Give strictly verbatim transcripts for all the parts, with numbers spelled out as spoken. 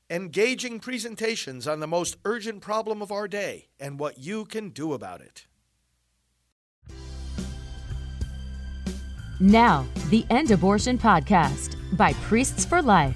engaging presentations on the most urgent problem of our day and what you can do about it. Now, the End Abortion Podcast by Priests for Life.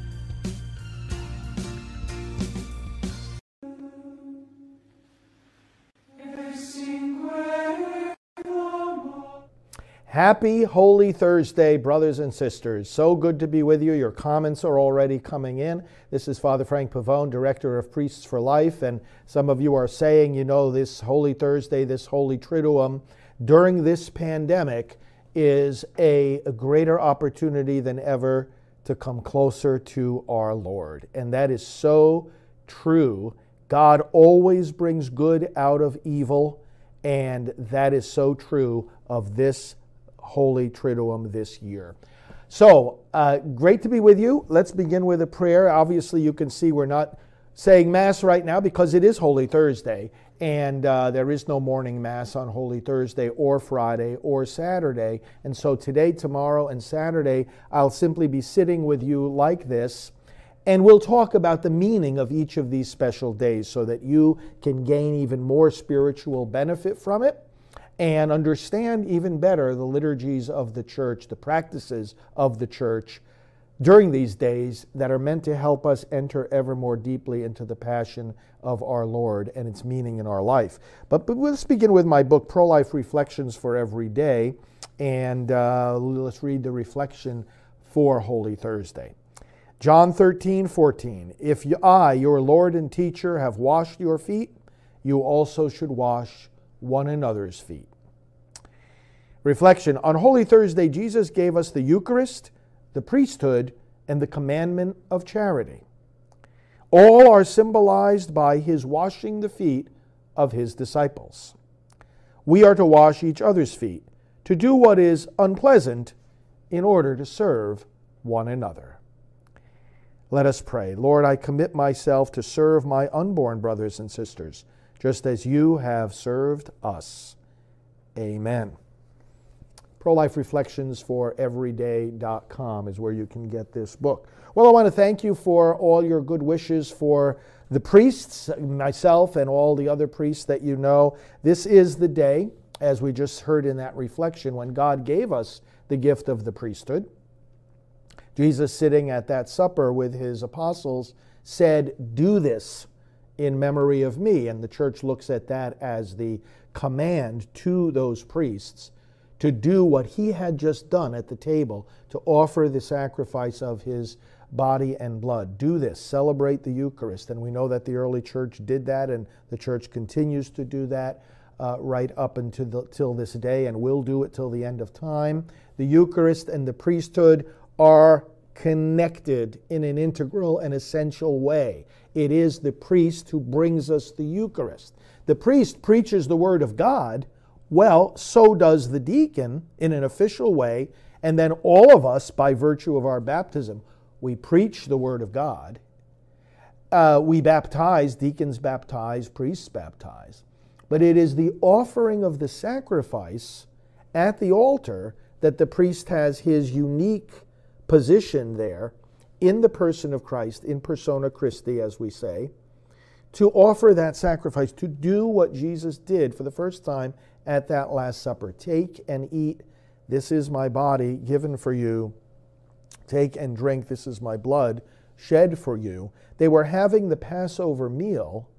Happy Holy Thursday, brothers and sisters. So good to be with you. Your comments are already coming in. This is Father Frank Pavone, Director of Priests for Life, and some of you are saying, you know, this Holy Thursday, this Holy Triduum, during this pandemic is a, a greater opportunity than ever to come closer to our Lord. And that is so true. God always brings good out of evil, and that is so true of this Holy Triduum this year. So, uh, great to be with you. Let's begin with a prayer. Obviously, you can see we're not saying Mass right now because it is Holy Thursday, and uh, there is no morning Mass on Holy Thursday or Friday or Saturday. And so today, tomorrow, and Saturday, I'll simply be sitting with you like this, and we'll talk about the meaning of each of these special days so that you can gain even more spiritual benefit from it and understand even better the liturgies of the Church, the practices of the Church during these days that are meant to help us enter ever more deeply into the passion of our Lord and its meaning in our life. But, but let's begin with my book, Pro-Life Reflections for Every Day, and uh, let's read the reflection for Holy Thursday. John thirteen fourteen, if I, your Lord and teacher, have washed your feet, you also should wash one another's feet. Reflection. On Holy Thursday, Jesus gave us the Eucharist, the priesthood, and the commandment of charity. All are symbolized by his washing the feet of his disciples. We are to wash each other's feet, to do what is unpleasant in order to serve one another. Let us pray. Lord, I commit myself to serve my unborn brothers and sisters, just as you have served us. Amen. pro life reflections for everyday dot com is where you can get this book. Well, I want to thank you for all your good wishes for the priests, myself, and all the other priests that you know. This is the day, as we just heard in that reflection, when God gave us the gift of the priesthood. Jesus, sitting at that supper with his apostles, said, "Do this in memory of me." And the Church looks at that as the command to those priests to do what he had just done at the table, to offer the sacrifice of his body and blood. Do this, celebrate the Eucharist. And we know that the early Church did that, and the Church continues to do that uh, right up until the, till this day, and will do it till the end of time. The Eucharist and the priesthood are connected in an integral and essential way. It is the priest who brings us the Eucharist. The priest preaches the Word of God. Well, so does the deacon in an official way, and then all of us, by virtue of our baptism, we preach the Word of God. Uh, we baptize, deacons baptize, priests baptize. But it is the offering of the sacrifice at the altar that the priest has his unique position there in the person of Christ, in persona Christi, as we say, to offer that sacrifice, to do what Jesus did for the first time at that Last Supper. Take and eat. This is my body given for you. Take and drink. This is my blood shed for you. They were having the Passover meal,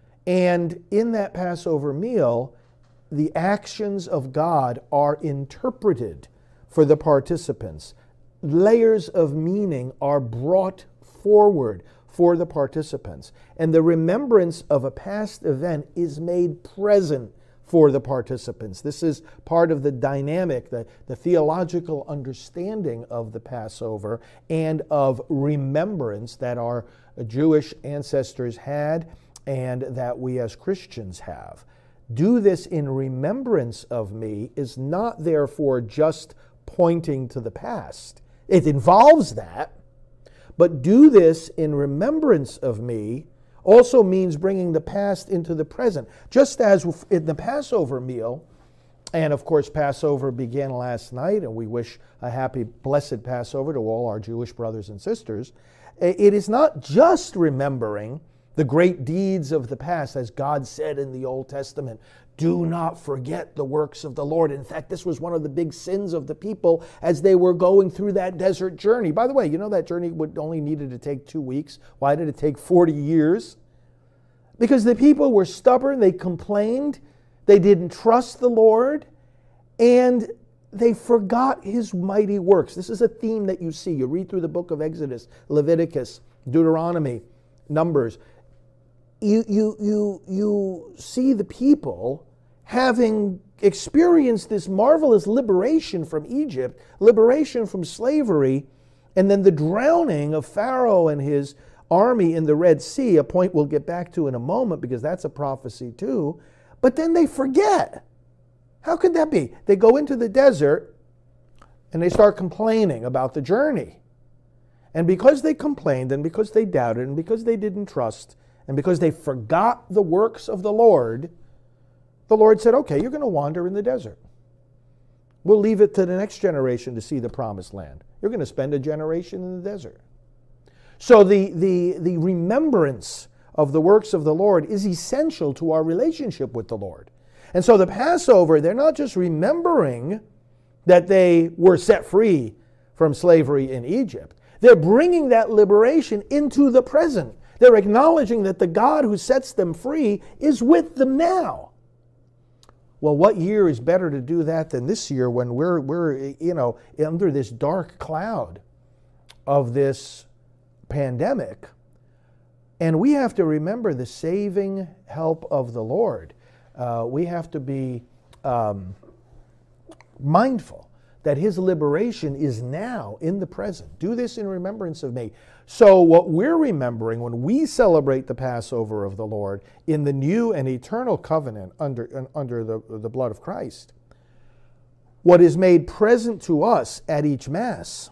and in that Passover meal, the actions of God are interpreted for the participants. Layers of meaning are brought forward for the participants, and the remembrance of a past event is made present for the participants. This is part of the dynamic, the, the theological understanding of the Passover and of remembrance that our Jewish ancestors had and that we as Christians have. Do this in remembrance of me is not therefore just pointing to the past. It involves that, but do this in remembrance of me also means bringing the past into the present. Just as in the Passover meal, and of course Passover began last night, and we wish a happy, blessed Passover to all our Jewish brothers and sisters. It is not just remembering the great deeds of the past, as God said in the Old Testament. Do not forget the works of the Lord. In fact, this was one of the big sins of the people as they were going through that desert journey. By the way, you know that journey would only needed to take two weeks. Why did it take forty years? Because the people were stubborn, they complained, they didn't trust the Lord, and they forgot his mighty works. This is a theme that you see. You read through the book of Exodus, Leviticus, Deuteronomy, Numbers. You, you, you, you see the people having experienced this marvelous liberation from Egypt, liberation from slavery, and then the drowning of Pharaoh and his army in the Red Sea, a point we'll get back to in a moment because that's a prophecy too. But then they forget. How could that be? They go into the desert and they start complaining about the journey. And because they complained and because they doubted and because they didn't trust and because they forgot the works of the Lord, the Lord said, okay, you're going to wander in the desert. We'll leave it to the next generation to see the promised land. You're going to spend a generation in the desert. So the, the, the remembrance of the works of the Lord is essential to our relationship with the Lord. And so the Passover, they're not just remembering that they were set free from slavery in Egypt. They're bringing that liberation into the present. They're acknowledging that the God who sets them free is with them now. Well, what year is better to do that than this year when we're, we're you know, under this dark cloud of this pandemic? And we have to remember the saving help of the Lord. Uh, we have to be um, mindful that his liberation is now in the present. Do this in remembrance of me. So what we're remembering when we celebrate the Passover of the Lord in the new and eternal covenant under, under the, the blood of Christ, what is made present to us at each Mass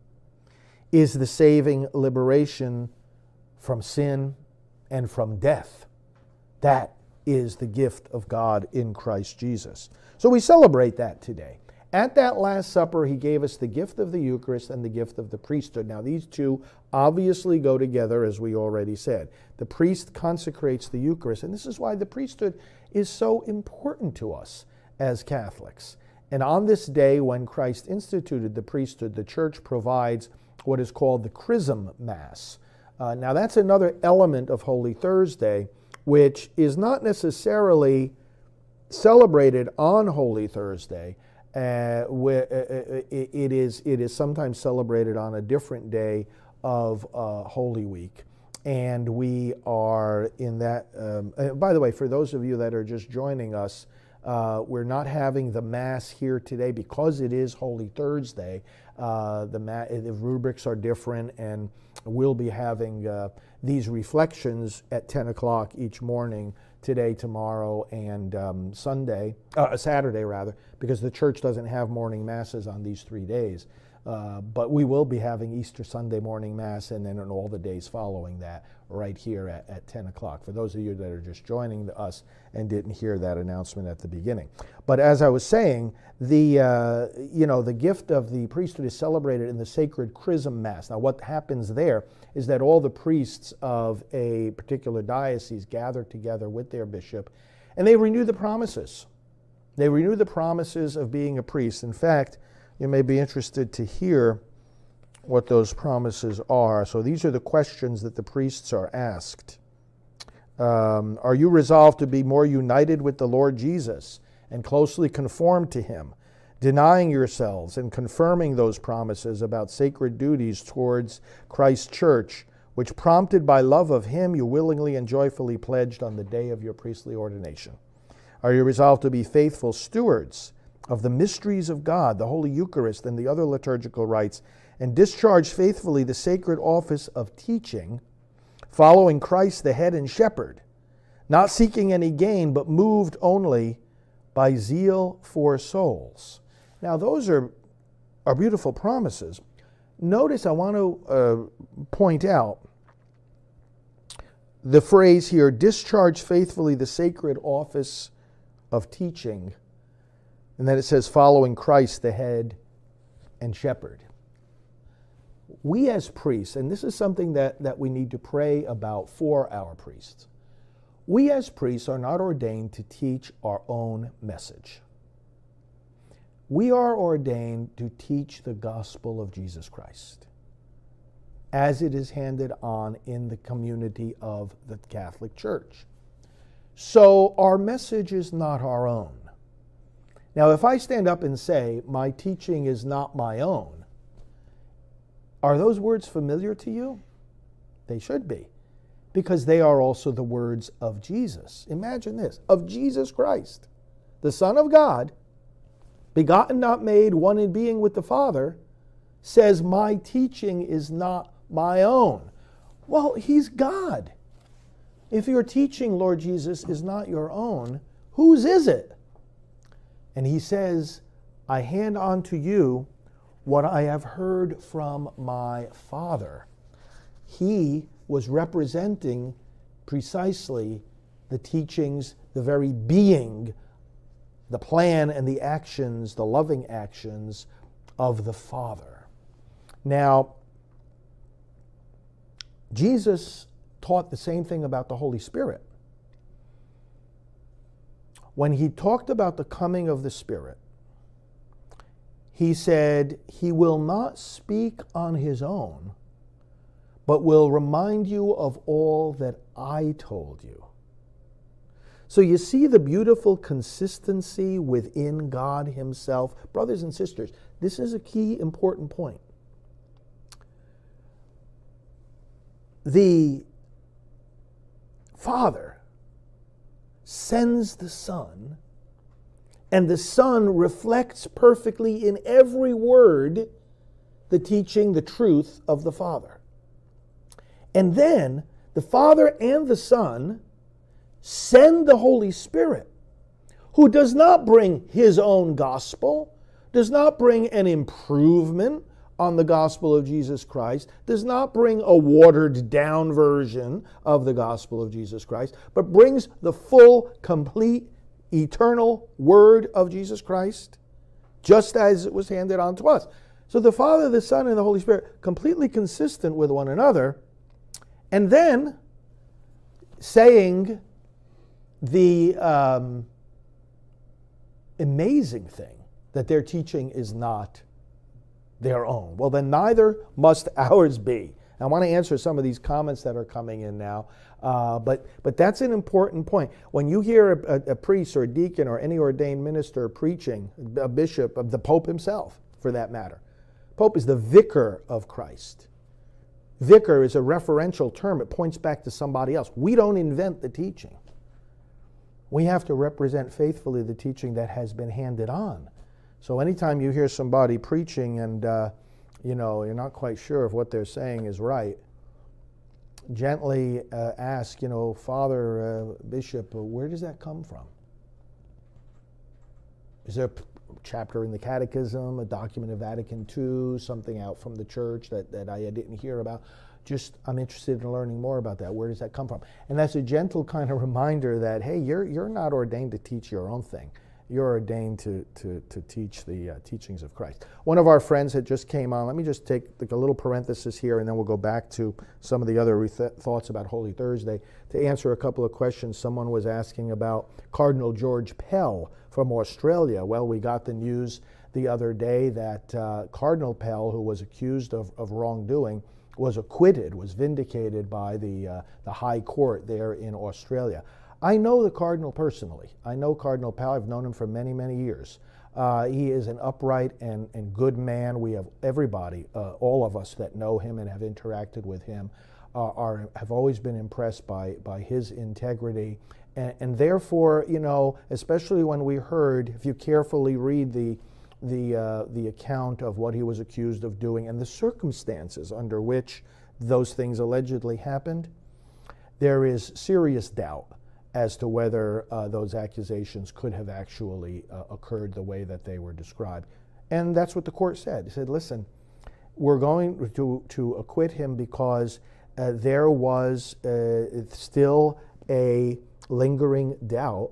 is the saving liberation from sin and from death. That is the gift of God in Christ Jesus. So we celebrate that today. At that Last Supper, he gave us the gift of the Eucharist and the gift of the priesthood. Now, these two obviously go together, as we already said. The priest consecrates the Eucharist, and this is why the priesthood is so important to us as Catholics. And on this day, when Christ instituted the priesthood, the Church provides what is called the Chrism Mass. Uh, now, that's another element of Holy Thursday, which is not necessarily celebrated on Holy Thursday. Uh, where, uh, it, it, is, it is sometimes celebrated on a different day of uh, Holy Week. And we are in that, um, uh, by the way, for those of you that are just joining us, uh, we're not having the Mass here today because it is Holy Thursday. Uh, the, ma- the rubrics are different, and we'll be having uh, these reflections at ten o'clock each morning today, tomorrow, and um, Sunday, uh, Saturday rather, because the church doesn't have morning masses on these three days. Uh, but we will be having Easter Sunday morning Mass, and then on all the days following that, right here at, at ten o'clock, for those of you that are just joining us and didn't hear that announcement at the beginning. But as I was saying, the, uh, you know, the gift of the priesthood is celebrated in the sacred Chrism Mass. Now, what happens there is that all the priests of a particular diocese gather together with their bishop, and they renew the promises. They renew the promises of being a priest. In fact, you may be interested to hear what those promises are. So these are the questions that the priests are asked. Um, are you resolved to be more united with the Lord Jesus and closely conformed to him, denying yourselves and confirming those promises about sacred duties towards Christ's church, which prompted by love of him you willingly and joyfully pledged on the day of your priestly ordination? Are you resolved to be faithful stewards of the mysteries of God, the Holy Eucharist, and the other liturgical rites, and discharge faithfully the sacred office of teaching, following Christ the head and shepherd, not seeking any gain, but moved only by zeal for souls? Now, those are, are beautiful promises. Notice I want to uh, point out the phrase here, discharge faithfully the sacred office of teaching. And then it says, following Christ, the head and shepherd. we as priests, and this is something that, that we need to pray about for our priests, we as priests are not ordained to teach our own message. We are ordained to teach the gospel of Jesus Christ as it is handed on in the community of the Catholic Church. So our message is not our own. Now, if I stand up and say, my teaching is not my own, are those words familiar to you? They should be, because they are also the words of Jesus. Imagine this, of Jesus Christ, the Son of God, begotten, not made, one in being with the Father, says, my teaching is not my own. Well, he's God. If your teaching, Lord Jesus, is not your own, whose is it? And he says, I hand on to you what I have heard from my Father. He was representing precisely the teachings, the very being, the plan and the actions, the loving actions of the Father. Now, Jesus taught the same thing about the Holy Spirit. When he talked about the coming of the Spirit, he said, he will not speak on his own, but will remind you of all that I told you. So you see the beautiful consistency within God himself. Brothers and sisters, this is a key important point. The Father sends the Son, and the Son reflects perfectly in every word the teaching, the truth of the Father. And then the Father and the Son send the Holy Spirit, who does not bring his own gospel, does not bring an improvement on the gospel of Jesus Christ, does not bring a watered down version of the gospel of Jesus Christ, but brings the full, complete, eternal word of Jesus Christ, just as it was handed on to us. So the Father, the Son, and the Holy Spirit, completely consistent with one another, and then saying the um, amazing thing that their teaching is not their own. Well, then neither must ours be. I want to answer some of these comments that are coming in now, uh, but but that's an important point. When you hear a, a, a priest or a deacon or any ordained minister preaching, a bishop, of the Pope himself, for that matter, Pope is the vicar of Christ. Vicar is a referential term. It points back to somebody else. We don't invent the teaching. We have to represent faithfully the teaching that has been handed on. So anytime you hear somebody preaching and, uh, you know, you're not quite sure if what they're saying is right, gently uh, ask, you know, Father, uh, Bishop, uh, where does that come from? Is there a p- chapter in the Catechism, a document of Vatican Two, something out from the church that, that I didn't hear about? Just, I'm interested in learning more about that. Where does that come from? And that's a gentle kind of reminder that, hey, you're you're not ordained to teach your own thing. You're ordained to, to, to teach the uh, teachings of Christ. One of our friends that just came on, let me just take like a little parenthesis here, and then we'll go back to some of the other re- thoughts about Holy Thursday to answer a couple of questions. Someone was asking about Cardinal George Pell from Australia. Well, we got the news the other day that uh, Cardinal Pell, who was accused of, of wrongdoing, was acquitted, was vindicated by the, uh, the High Court there in Australia. I know the Cardinal personally. I know Cardinal Pell. I've known him for many, many years. Uh, he is an upright and, and good man. We have everybody, uh, all of us that know him and have interacted with him, uh, are have always been impressed by, by his integrity. And, and therefore, you know, especially when we heard, if you carefully read the, the, uh, the account of what he was accused of doing and the circumstances under which those things allegedly happened, there is serious doubt as to whether uh, those accusations could have actually uh, occurred the way that they were described. And that's what the court said. It said, listen, we're going to, to acquit him because uh, there was uh, still a lingering doubt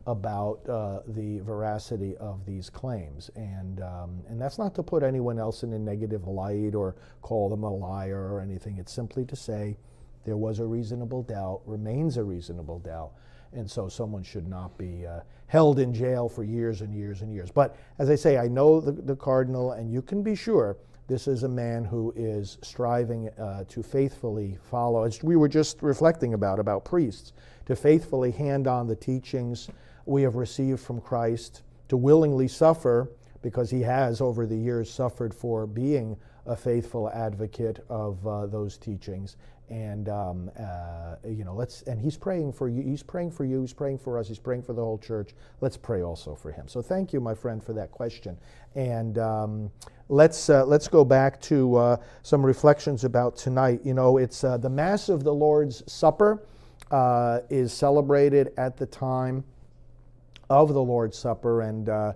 about uh, the veracity of these claims. And, um, and that's not to put anyone else in a negative light or call them a liar or anything. It's simply to say there was a reasonable doubt, remains a reasonable doubt, and so someone should not be uh, held in jail for years and years and years. But as I say, I know the, the Cardinal, and you can be sure this is a man who is striving uh, to faithfully follow, as we were just reflecting about, about priests, to faithfully hand on the teachings we have received from Christ, to willingly suffer, because he has over the years suffered for being a faithful advocate of uh, those teachings. And um, uh, you know, let's. And he's praying for you. He's praying for you. He's praying for us. He's praying for the whole church. Let's pray also for him. So thank you, my friend, for that question. And um, let's uh, let's go back to uh, some reflections about tonight. You know, it's uh, the Mass of the Lord's Supper uh, is celebrated at the time of the Lord's Supper, and uh,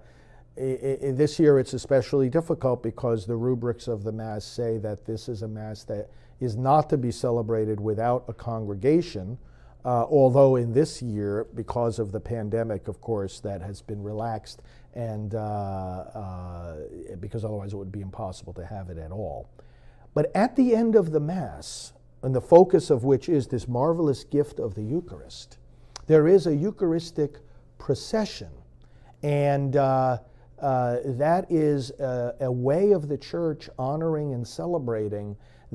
I, I, this year it's especially difficult because the rubrics of the Mass say that this is a Mass that is not to be celebrated without a congregation, uh, although in this year, because of the pandemic, of course, that has been relaxed, and uh, uh, because otherwise it would be impossible to have it at all. But at the end of the Mass, and the focus of which is this marvelous gift of the Eucharist, there is a Eucharistic procession, and uh, uh, that is a, a way of the Church honoring and celebrating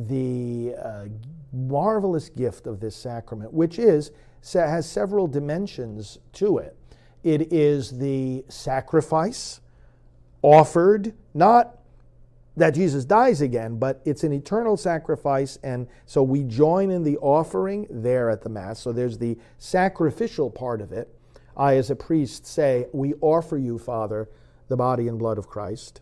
the uh, marvelous gift of this sacrament, which is has several dimensions to it. It is the sacrifice offered, not that Jesus dies again, but it's an eternal sacrifice, and so we join in the offering there at the Mass. So there's the sacrificial part of it. I, as a priest, say, we offer you, Father, the body and blood of Christ.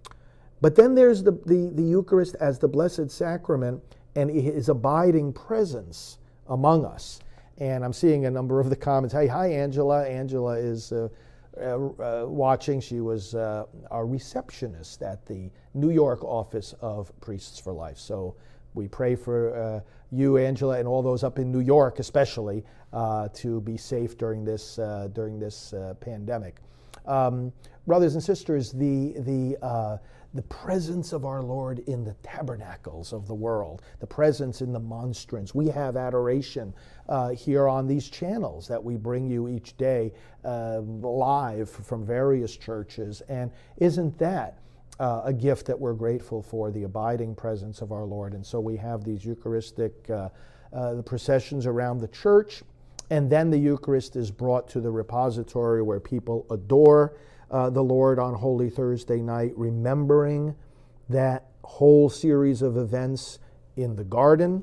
But then there's the, the, the Eucharist as the Blessed Sacrament and his abiding presence among us. And I'm seeing a number of the comments. Hey, hi, Angela. Angela is uh, uh, uh, watching. She was uh, our receptionist at the New York office of Priests for Life. So we pray for uh, you, Angela, and all those up in New York especially, uh, to be safe during this, uh, during this uh, pandemic. Um, brothers and sisters, the, the, uh, the presence of our Lord in the tabernacles of the world, the presence in the monstrance. We have adoration uh, here on these channels that we bring you each day uh, live from various churches. And isn't that uh, a gift that we're grateful for, the abiding presence of our Lord? And so we have these Eucharistic uh, uh, the processions around the church, and then the Eucharist is brought to the repository where people adore Uh, the Lord on Holy Thursday night, remembering that whole series of events in the garden,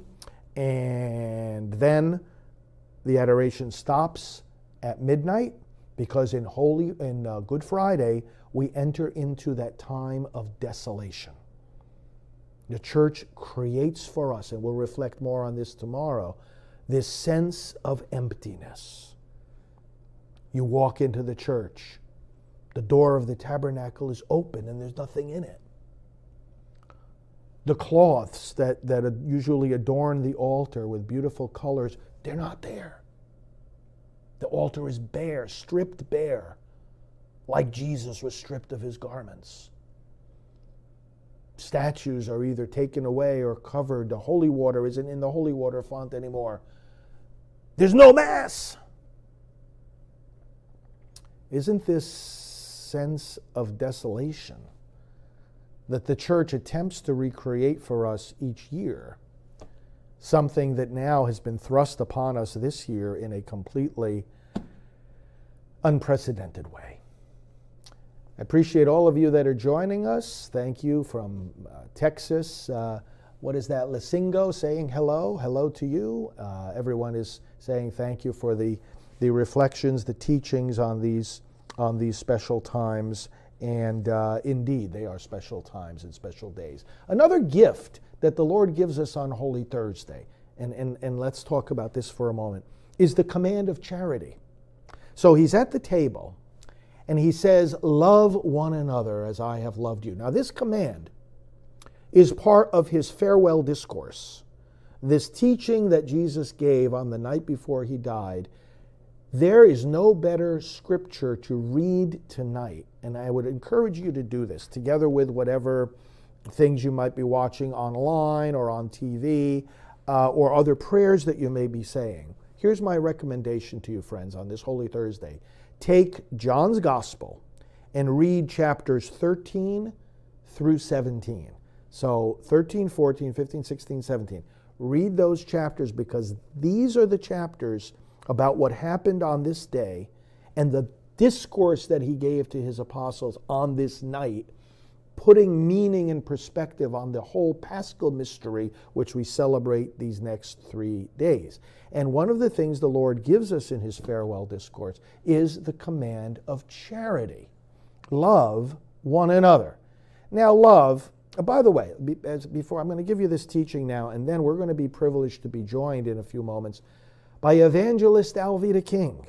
and then the adoration stops at midnight, because in Holy in uh, Good Friday we enter into that time of desolation. The Church creates for us, and we'll reflect more on this tomorrow, this sense of emptiness. You walk into the church. The door of the tabernacle is open and there's nothing in it. The cloths that, that usually adorn the altar with beautiful colors, they're not there. The altar is bare, stripped bare, like Jesus was stripped of his garments. Statues are either taken away or covered. The holy water isn't in the holy water font anymore. There's no Mass. Isn't this sense of desolation that the Church attempts to recreate for us each year, something that now has been thrust upon us this year in a completely unprecedented way? I appreciate all of you that are joining us. Thank you from uh, Texas. Uh, what is that? Lisingo saying hello. Hello to you. Uh, everyone is saying thank you for the, the reflections, the teachings on these on these special times, and uh, indeed they are special times and special days. Another gift that the Lord gives us on Holy Thursday, and, and, and let's talk about this for a moment, is the command of charity. So he's at the table, and he says, love one another as I have loved you. Now this command is part of his farewell discourse. This teaching that Jesus gave on the night before he died There is no better scripture to read tonight, and I would encourage you to do this together with whatever things you might be watching online or on T V, uh, or other prayers that you may be saying. Here's my recommendation to you, friends, on this Holy Thursday. Take John's Gospel and read chapters thirteen through seventeen. So thirteen, fourteen, fifteen, sixteen, seventeen. Read those chapters, because these are the chapters about what happened on this day and the discourse that he gave to his apostles on this night, putting meaning and perspective on the whole Paschal mystery which we celebrate these next three days. And one of the things the Lord gives us in his farewell discourse is the command of charity. Love one another. Now, love, by the way, as before, I'm going to give you this teaching now, and then we're going to be privileged to be joined in a few moments by Evangelist Alveda King.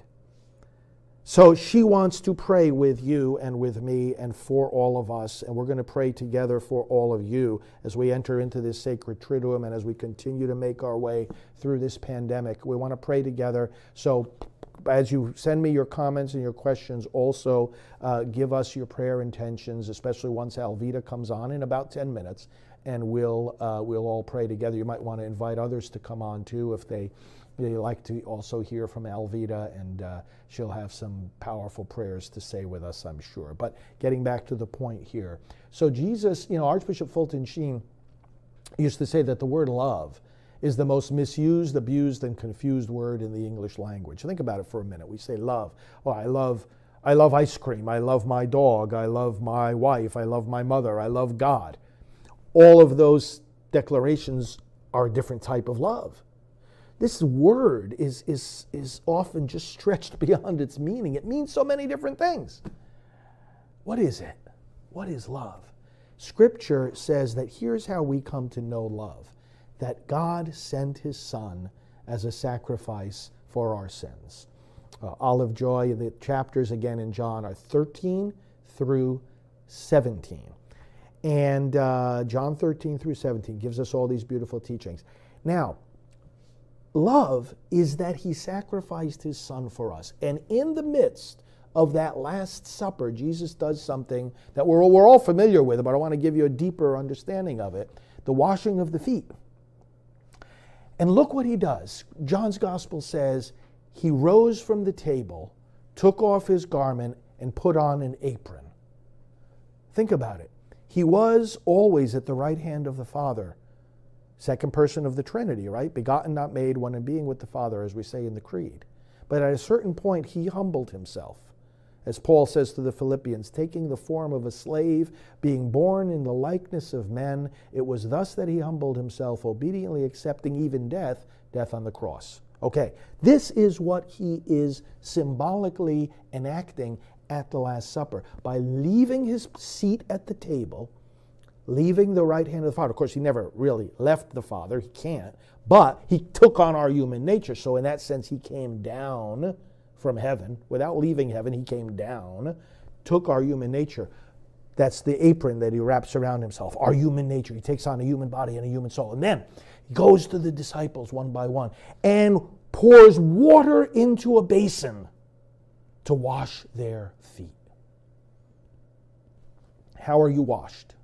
So she wants to pray with you and with me and for all of us, and we're going to pray together for all of you as we enter into this sacred Triduum and as we continue to make our way through this pandemic. We want to pray together. So as you send me your comments and your questions, also uh, give us your prayer intentions, especially once Alveda comes on in about ten minutes, and we'll, uh, we'll all pray together. You might want to invite others to come on too if they They like to also hear from Alveda, and uh, she'll have some powerful prayers to say with us, I'm sure. But getting back to the point here. So Jesus, you know, Archbishop Fulton Sheen used to say that the word love is the most misused, abused, and confused word in the English language. Think about it for a minute. We say love. Oh, I love, I love ice cream. I love my dog. I love my wife. I love my mother. I love God. All of those declarations are a different type of love. This word is, is, is often just stretched beyond its meaning. It means so many different things. What is it? What is love? Scripture says that here's how we come to know love, that God sent his Son as a sacrifice for our sins. Uh, Olive Joy, the chapters again in John are thirteen through seventeen. And uh, John thirteen through seventeen gives us all these beautiful teachings. Now, love is that he sacrificed his Son for us. And in the midst of that Last Supper, Jesus does something that we're, we're all familiar with, but I want to give you a deeper understanding of it, the washing of the feet. And look what he does. John's Gospel says he rose from the table, took off his garment, and put on an apron. Think about it. He was always at the right hand of the Father, second person of the Trinity, right? Begotten, not made, one in being with the Father, as we say in the Creed. But at a certain point, he humbled himself. As Paul says to the Philippians, taking the form of a slave, being born in the likeness of men, it was thus that he humbled himself, obediently accepting even death, death on the cross. Okay, this is what he is symbolically enacting at the Last Supper. By leaving his seat at the table, leaving the right hand of the Father. Of course, he never really left the Father. He can't. But he took on our human nature. So in that sense, he came down from heaven. Without leaving heaven, he came down, took our human nature. That's the apron that he wraps around himself. Our human nature. He takes on a human body and a human soul. And then he goes to the disciples one by one and pours water into a basin to wash their feet. How are you washed?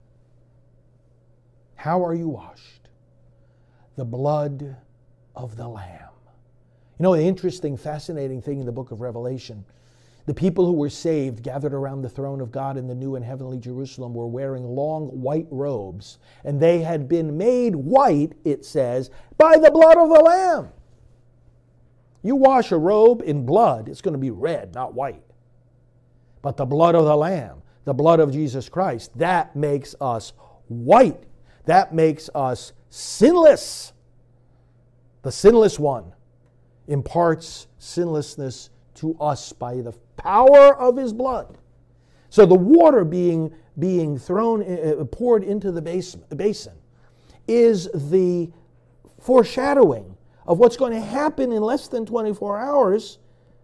How are you washed? The blood of the Lamb. You know, the interesting, fascinating thing in the book of Revelation, the people who were saved, gathered around the throne of God in the new and heavenly Jerusalem, were wearing long white robes, and they had been made white, it says, by the blood of the Lamb. You wash a robe in blood, it's going to be red, not white. But the blood of the Lamb, the blood of Jesus Christ, that makes us white. That makes us sinless. The sinless one imparts sinlessness to us by the power of his blood. So the water being, being thrown, uh, poured into the basin is the foreshadowing of what's going to happen in less than twenty-four hours.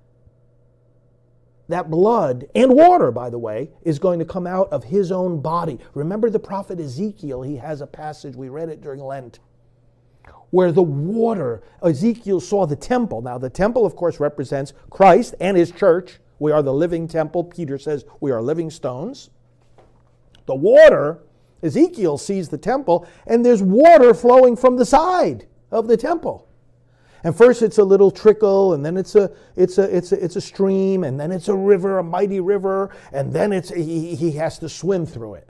That blood and water, by the way, is going to come out of his own body. Remember the prophet Ezekiel, he has a passage, we read it during Lent, where the water, Ezekiel saw the temple. Now the temple, of course, represents Christ and his church. We are the living temple. Peter says we are living stones. The water, Ezekiel sees the temple, and there's water flowing from the side of the temple. And first it's a little trickle, and then it's a it's a it's a it's a stream, and then it's a river, a mighty river, and then it's he, he has to swim through it.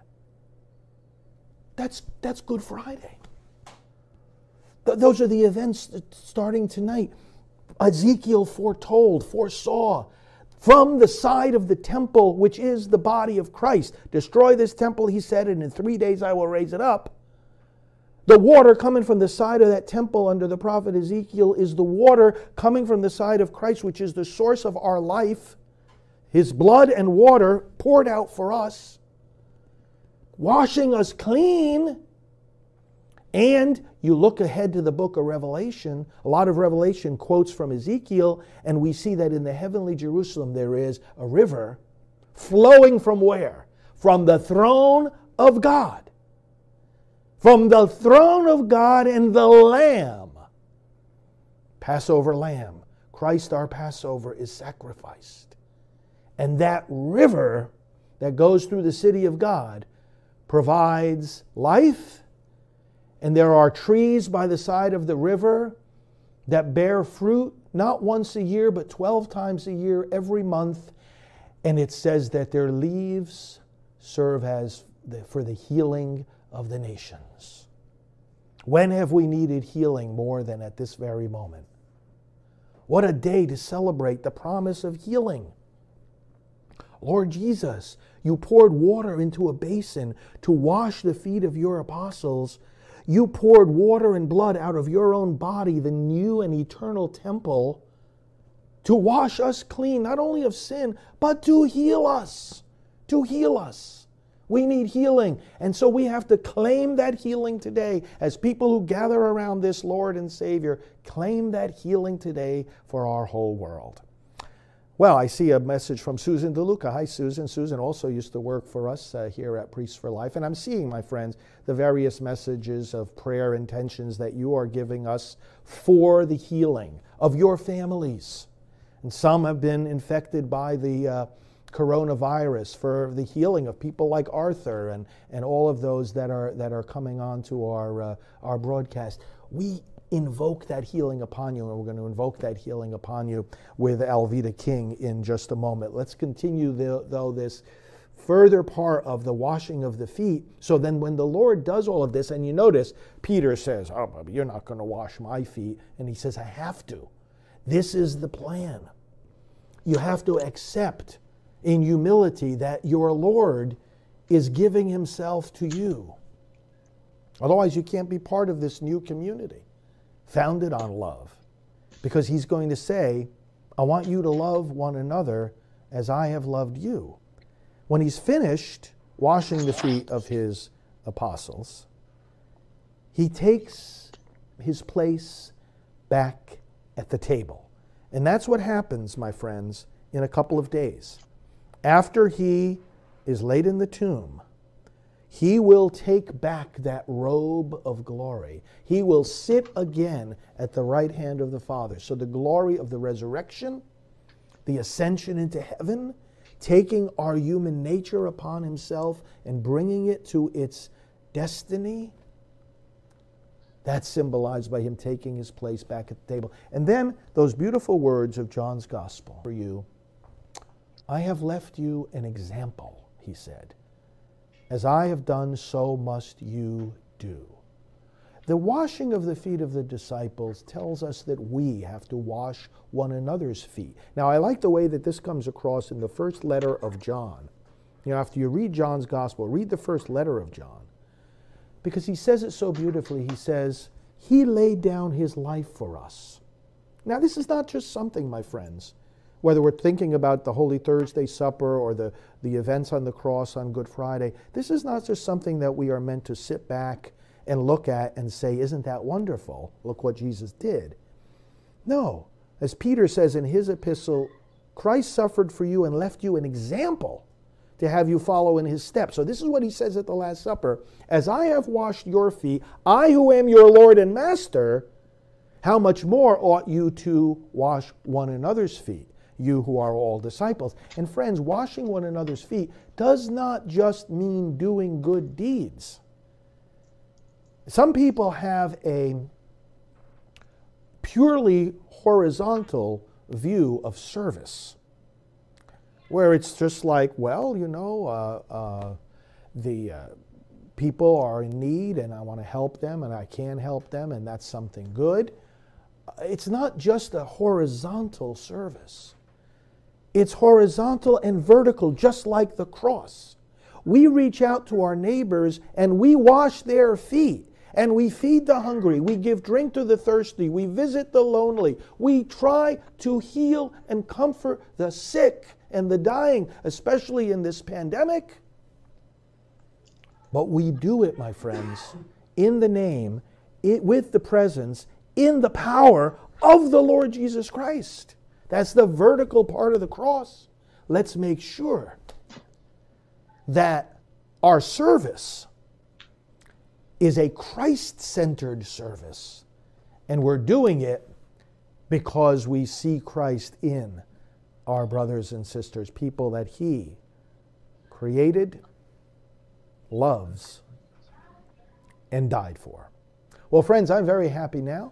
That's that's Good Friday. Th- those are the events starting tonight. Ezekiel foretold, foresaw, from the side of the temple, which is the body of Christ. Destroy this temple, he said, and in three days I will raise it up. The water coming from the side of that temple under the prophet Ezekiel is the water coming from the side of Christ, which is the source of our life. His blood and water poured out for us, washing us clean. And you look ahead to the book of Revelation, a lot of Revelation quotes from Ezekiel, and we see that in the heavenly Jerusalem there is a river flowing from where? From the throne of God. From the throne of God and the Lamb. Passover Lamb. Christ our Passover is sacrificed. And that river that goes through the city of God provides life. And there are trees by the side of the river that bear fruit, not once a year, but twelve times a year, every month. And it says that their leaves serve as the, for the healing of the nations. When have we needed healing more than at this very moment? What a day to celebrate the promise of healing. Lord Jesus, you poured water into a basin to wash the feet of your apostles. You poured water and blood out of your own body, the new and eternal temple, to wash us clean, not only of sin, but to heal us. To heal us. We need healing. And so we have to claim that healing today. As people who gather around this Lord and Savior, claim that healing today for our whole world. Well, I see a message from Susan DeLuca. Hi, Susan. Susan also used to work for us uh, here at Priests for Life. And I'm seeing, my friends, the various messages of prayer intentions that you are giving us for the healing of your families. And some have been infected by the uh, coronavirus, for the healing of people like Arthur and, and all of those that are that are coming on to our, uh, our broadcast. We invoke that healing upon you, and we're going to invoke that healing upon you with Alveda King in just a moment. Let's continue, the, though, this further part of the washing of the feet. So then when the Lord does all of this, and you notice, Peter says, oh, but you're not going to wash my feet. And he says, I have to. This is the plan. You have to accept in humility that your Lord is giving himself to you. Otherwise, you can't be part of this new community founded on love. Because he's going to say, I want you to love one another as I have loved you. When he's finished washing the feet of his apostles, he takes his place back at the table. And that's what happens, my friends, in a couple of days. After he is laid in the tomb, he will take back that robe of glory. He will sit again at the right hand of the Father. So the glory of the resurrection, the ascension into heaven, taking our human nature upon himself and bringing it to its destiny, that's symbolized by him taking his place back at the table. And then those beautiful words of John's Gospel for you. I have left you an example, he said. As I have done, so must you do. The washing of the feet of the disciples tells us that we have to wash one another's feet. Now, I like the way that this comes across in the first letter of John. You know, after you read John's Gospel, read the first letter of John. Because he says it so beautifully. He says, he laid down his life for us. Now, this is not just something, my friends, whether we're thinking about the Holy Thursday supper or the, the events on the cross on Good Friday, this is not just something that we are meant to sit back and look at and say, isn't that wonderful? Look what Jesus did. No. As Peter says in his epistle, Christ suffered for you and left you an example to have you follow in his steps. So this is what he says at the Last Supper. As I have washed your feet, I who am your Lord and Master, how much more ought you to wash one another's feet, you who are all disciples. And friends, washing one another's feet does not just mean doing good deeds. Some people have a purely horizontal view of service, where it's just like, well, you know, uh, uh, the uh, people are in need and I want to help them and I can help them and that's something good. It's not just a horizontal service. It's horizontal and vertical, just like the cross. We reach out to our neighbors and we wash their feet. And we feed the hungry, we give drink to the thirsty, we visit the lonely, we try to heal and comfort the sick and the dying, especially in this pandemic. But we do it, my friends, in the name, it, with the presence, in the power of the Lord Jesus Christ. That's the vertical part of the cross. Let's make sure that our service is a Christ-centered service. And we're doing it because we see Christ in our brothers and sisters, people that He created, loves, and died for. Well, friends, I'm very happy now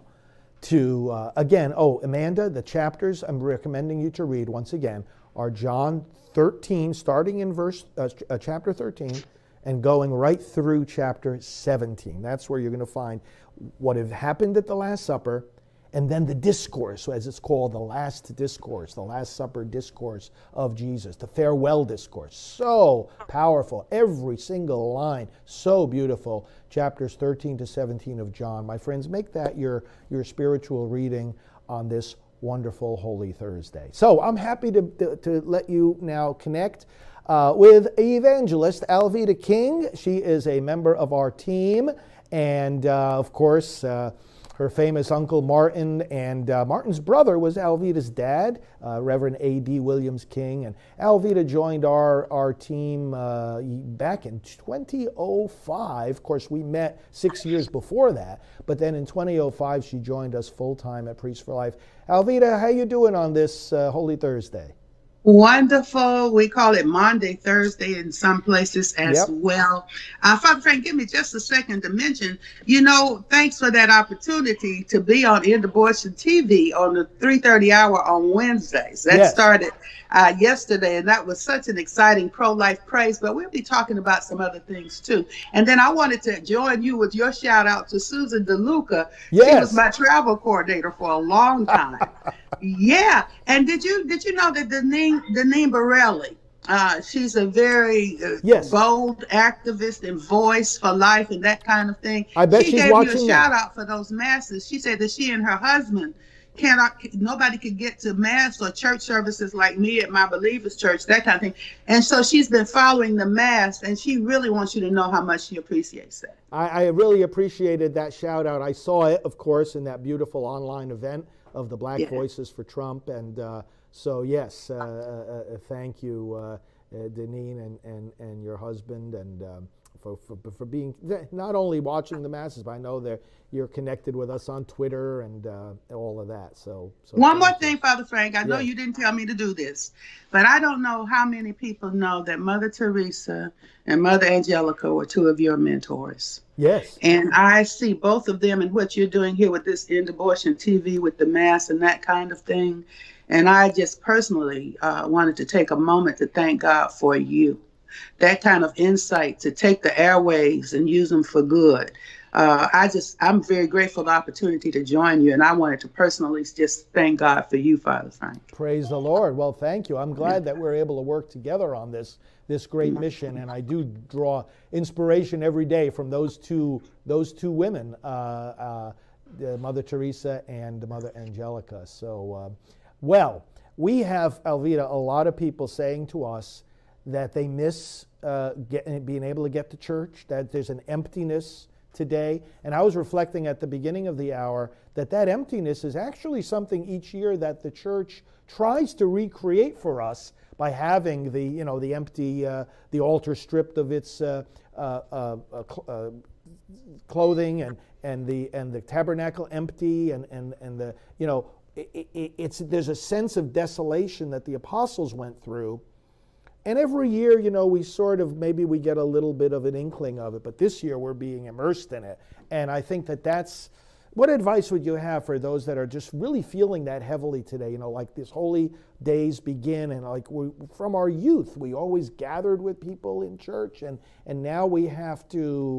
to, uh, again, oh, Amanda, the chapters I'm recommending you to read, once again, are John thirteen, starting in verse uh, uh, chapter thirteen, and going right through chapter seventeen. That's where you're going to find what had happened at the Last Supper, and then the discourse, as it's called, the last discourse, the Last Supper discourse of Jesus, the farewell discourse. So powerful. Every single line, so beautiful. Chapters thirteen to seventeen of John. My friends, make that your, your spiritual reading on this wonderful Holy Thursday. So I'm happy to, to, to let you now connect Uh, with evangelist Alveda King. She is a member of our team, and uh, of course uh, her famous Uncle Martin, and uh, Martin's brother was Alveda's dad, uh, Reverend A D Williams King, and Alveda joined our, our team uh, back in twenty oh five. Of course, we met six years before that, but then in twenty oh five she joined us full-time at Priest for Life. Alveda, how you doing on this uh, Holy Thursday? Wonderful. We call it Monday, Thursday in some places as Yep. well. Uh, Father Frank, give me just a second to mention, you know, thanks for that opportunity to be on End Abortion T V on the three thirty hour on Wednesdays. That Yes. started uh, yesterday, and that was such an exciting pro-life praise, but we'll be talking about some other things too. And then I wanted to join you with your shout out to Susan DeLuca. She Yes. was my travel coordinator for a long time. Yeah, and did you did you know that Deneen Deneen Borelli, uh, she's a very uh, Yes. bold activist and voice for life and that kind of thing. I bet she she's gave watching you a now. shout out for those masses. She said that she and her husband cannot, nobody could get to mass or church services like me at my Believers Church, that kind of thing. And so she's been following the mass, and she really wants you to know how much she appreciates that. I, I really appreciated that shout out. I saw it, of course, in that beautiful online event of the Black Yeah. Voices for Trump. And uh, so, yes, uh, uh, uh, thank you, uh, uh, Deneen, and, and, and your husband, and um, for, for, for being, not only watching the masses, but I know that you're connected with us on Twitter and uh, all of that. So, so One more thank you. thing, Father Frank. I know Yeah. you didn't tell me to do this, but I don't know how many people know that Mother Teresa and Mother Angelica were two of your mentors. Yes. And I see both of them in what you're doing here with this End Abortion T V with the mass and that kind of thing. And I just personally uh, wanted to take a moment to thank God for you. That kind of insight to take the airwaves and use them for good. Uh, I just, I'm very grateful for the opportunity to join you. And I wanted to personally just thank God for you, Father Frank. Praise the Lord. Well, thank you. I'm glad that we're able to work together on this this great mission, and I do draw inspiration every day from those two those two women, uh, uh, Mother Teresa and Mother Angelica. So, uh, well, we have, Alveda, a lot of people saying to us that they miss uh, get, being able to get to church, that there's an emptiness today. And I was reflecting at the beginning of the hour that that emptiness is actually something each year that the church tries to recreate for us by having the, you know, the empty, uh, the altar stripped of its uh, uh, uh, uh, cl- uh, clothing, and and the and the tabernacle empty, and and and the, you know, it, it, it's there's a sense of desolation that the apostles went through. And every year, you know, we sort of, maybe we get a little bit of an inkling of it, but this year we're being immersed in it. And I think that that's, what advice would you have for those that are just really feeling that heavily today? You know, like these holy days begin, and like we, from our youth, we always gathered with people in church, and, and now we have to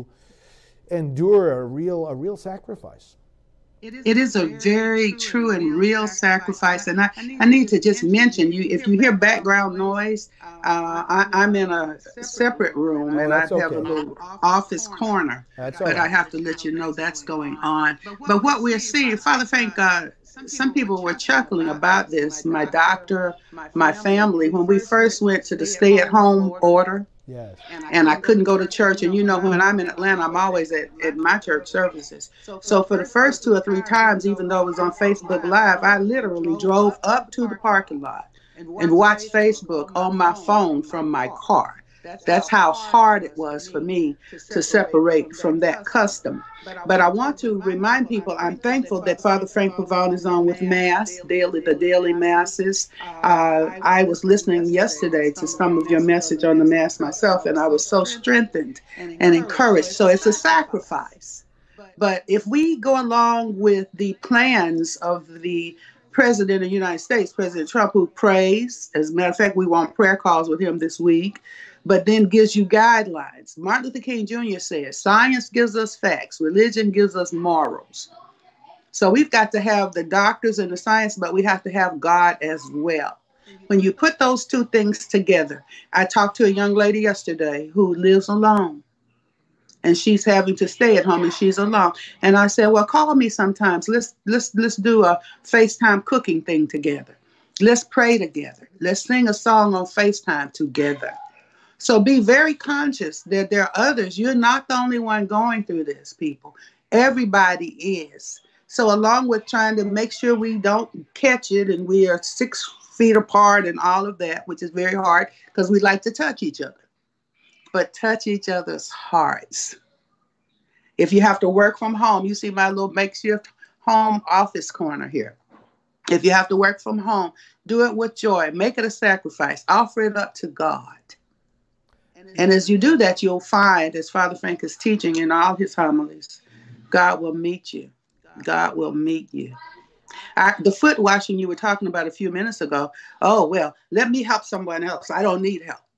endure a real, a real sacrifice. It is a very true and real sacrifice, and I, I need to just mention, you if you hear background noise, uh, I, I'm in a separate room, Oh, and I that's have a okay. little office corner, That's all but I right. have to let you know that's going on. But what we're seeing, Father, thank God, some people were chuckling about this. My doctor, my family, when we first went to the stay-at-home order, Yes. and I couldn't go to church. And you know, when I'm in Atlanta, I'm always at, at my church services. So for the first two or three times, even though it was on Facebook Live, I literally drove up to the parking lot and watched Facebook on my phone from my car. That's how hard it was for me to separate from that custom. But I want to remind people, I'm thankful that Father Frank Pavone is on with Mass, daily, the daily Masses. Uh, I was listening yesterday to some of your message on the Mass myself, and I was so strengthened and encouraged. So it's a sacrifice. But if we go along with the plans of the President of the United States, President Trump, who prays, as a matter of fact, we want prayer calls with him this week, but then gives you guidelines. Martin Luther King Junior says, science gives us facts, religion gives us morals. So we've got to have the doctors and the science, but we have to have God as well. When you put those two things together, I talked to a young lady yesterday who lives alone, and she's having to stay at home, and she's alone. And I said, well, call me sometimes. Let's let's let's do a FaceTime cooking thing together. Let's pray together. Let's sing a song on FaceTime together. So be very conscious that there are others. You're not the only one going through this, people. Everybody is. So along with trying to make sure we don't catch it and we are six feet apart and all of that, which is very hard because we like to touch each other. But touch each other's hearts. If you have to work from home, you see my little makeshift home office corner here. If you have to work from home, do it with joy. Make it a sacrifice. Offer it up to God. And as you do that, you'll find, as Father Frank is teaching in all his homilies, God will meet you. God will meet you. I, the foot washing you were talking about a few minutes ago, oh, well, let me help someone else. I don't need help.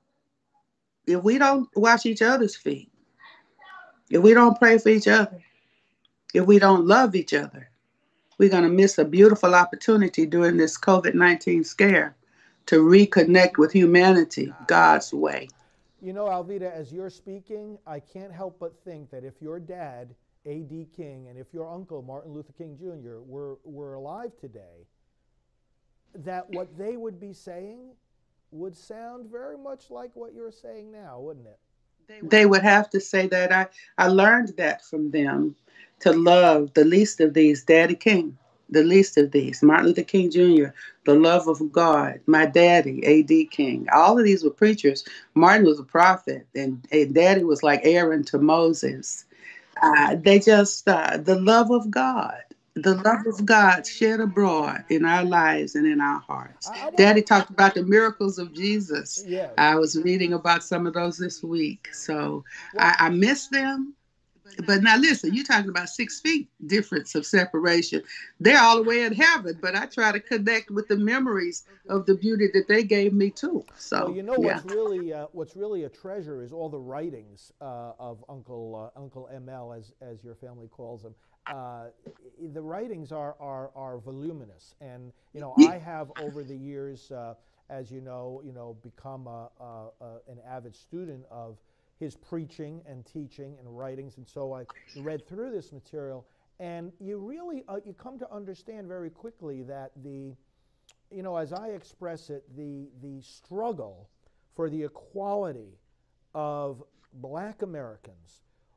If we don't wash each other's feet, if we don't pray for each other, if we don't love each other, we're going to miss a beautiful opportunity during this COVID nineteen scare to reconnect with humanity God's way. You know, Alveda, as you're speaking, I can't help but think that if your dad, A D King, and if your uncle, Martin Luther King Junior, were, were alive today, that what they would be saying would sound very much like what you're saying now, wouldn't it? They would have to say that. I, I learned that from them, to love the least of these, Daddy King, the least of these, Martin Luther King Junior, the love of God, my daddy, A D King. All of these were preachers. Martin was a prophet, and, and Daddy was like Aaron to Moses. Uh, they just, uh, the love of God, the love of God shed abroad in our lives and in our hearts. Daddy talked about the miracles of Jesus. Yes. I was reading about some of those this week. So I, I miss them. But now listen, you're talking about six feet difference of separation. They're all the way in heaven, but I try to connect with the memories of the beauty that they gave me too. So well, you know yeah. what's really uh, what's really a treasure is all the writings uh, of Uncle uh, Uncle M L, as as your family calls him. Uh, the writings are, are are voluminous, and you know I have over the years, uh, as you know, you know become a, a, a, an avid student of his preaching and teaching and writings, and so I read through this material, and you really uh, you come to understand very quickly that the, you know, as I express it, the the struggle for the equality of Black Americans